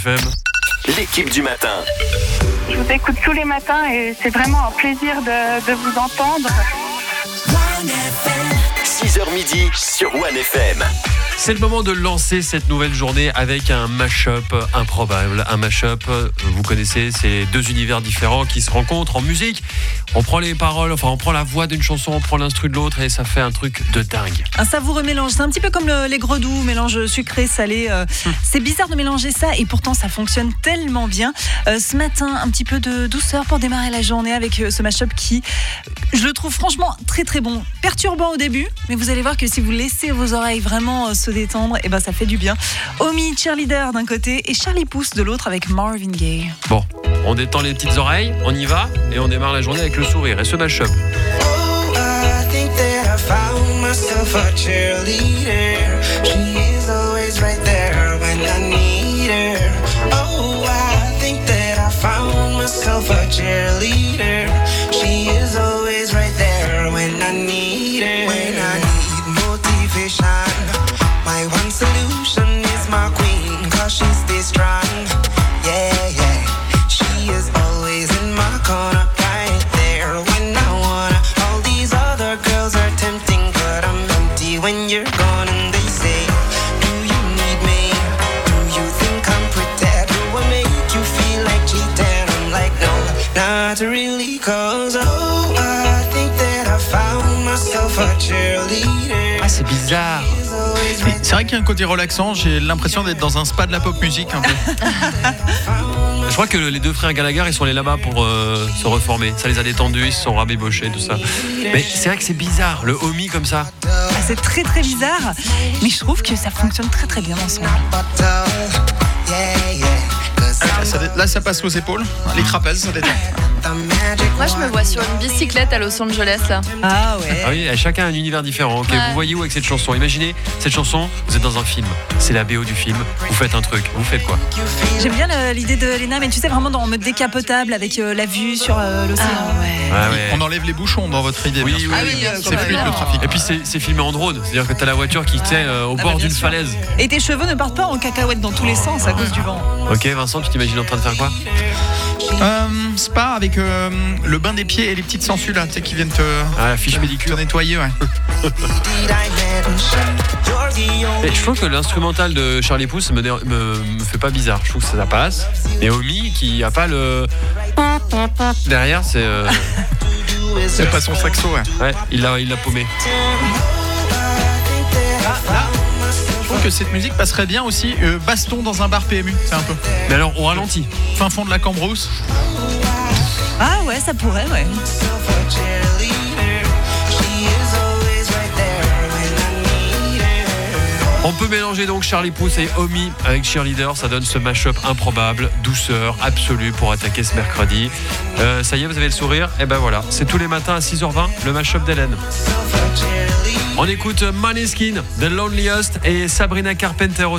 FM. L'équipe du matin. Je vous écoute tous les matins et c'est vraiment un plaisir de vous entendre. 6h midi sur One FM. C'est le moment de lancer cette nouvelle journée avec un mash-up improbable. Un mash-up, vous connaissez, c'est deux univers différents qui se rencontrent en musique. On prend les paroles, on prend la voix d'une chanson, on prend l'instru de l'autre et ça fait un truc de dingue. Un savoureux mélange, c'est un petit peu comme les gredous, mélange sucré, salé. C'est bizarre de mélanger ça et pourtant ça fonctionne tellement bien. Ce matin, un petit peu de douceur pour démarrer la journée avec ce mash-up qui, je le trouve franchement très très bon. Perturbant au début, mais vous allez voir que si vous laissez vos oreilles vraiment se détendre, et ben ça fait du bien. Omi, Cheerleader d'un côté et Charlie Puth de l'autre avec Marvin Gaye. Bon, on détend les petites oreilles, on y va et on démarre la journée avec le sourire et ce mash-up. My one solution is my queen, cause she stays strong. Yeah, yeah. She is always in my corner, right there when I wanna. All these other girls are tempting, but I'm empty when you're gone. And they say, do you need me? Do you think I'm pretend? Do I make you feel like cheating? I'm like, no, not really, cause oh, I think that I found myself a cheerleader. Ah, c'est bizarre. C'est vrai qu'il y a un côté relaxant, j'ai l'impression d'être dans un spa de la pop musique un peu. Je crois que les deux frères Gallagher, ils sont allés là-bas pour se reformer. Ça les a détendus, ils se sont rabibochés, tout ça. Mais c'est vrai que c'est bizarre, le homie comme ça. Ah, c'est très très bizarre, mais je trouve que ça fonctionne très très bien ensemble. Là ça passe aux épaules, les trapèzes ça détend. Moi, je me vois sur une bicyclette à Los Angeles, là. Ah ouais. Ah oui, chacun a un univers différent. Ok, Ouais. Vous voyez où avec cette chanson? Imaginez cette chanson, vous êtes dans un film, c'est la BO du film, vous faites un truc, vous faites quoi? J'aime bien l'idée de Léna, mais tu sais, vraiment en mode décapotable avec la vue sur l'océan. Ah ouais. Ah ouais. On enlève les bouchons dans votre idée. Oui, bien sûr. oui, Ah oui, C'est fluide le trafic. Et puis c'est filmé en drone, c'est-à-dire que t'as la voiture qui tient au bah, bord bien d'une sûr. falaise. Et tes cheveux ne partent pas en cacahuète dans tous les sens à cause du vent. Ok Vincent, tu t'imagines en train de faire quoi? Spa avec le bain des pieds et les petites sangsues là, tu sais, qui viennent te, Ah, la fiche pédicure. te nettoyer, ouais. Et je trouve que l'instrumental de Charlie Puth me fait pas bizarre. Je trouve que ça passe. Et Omi qui a pas le derrière, C'est pas son saxo, ouais. ouais, il l'a paumé. Je trouve que cette musique passerait bien aussi baston dans un bar PMU, c'est un peu. Mais alors au ralenti. Fin fond de la Cambrousse. Ah ouais, ça pourrait, ouais. On peut mélanger donc Charlie Puth et Omi avec Cheerleader, ça donne ce mash-up improbable, douceur absolue pour attaquer ce mercredi. Ça y est, vous avez le sourire? Et ben voilà, c'est tous les matins à 6h20, le mash-up d'Hélène. On écoute Måneskin, The Loneliest et Sabrina Carpenter.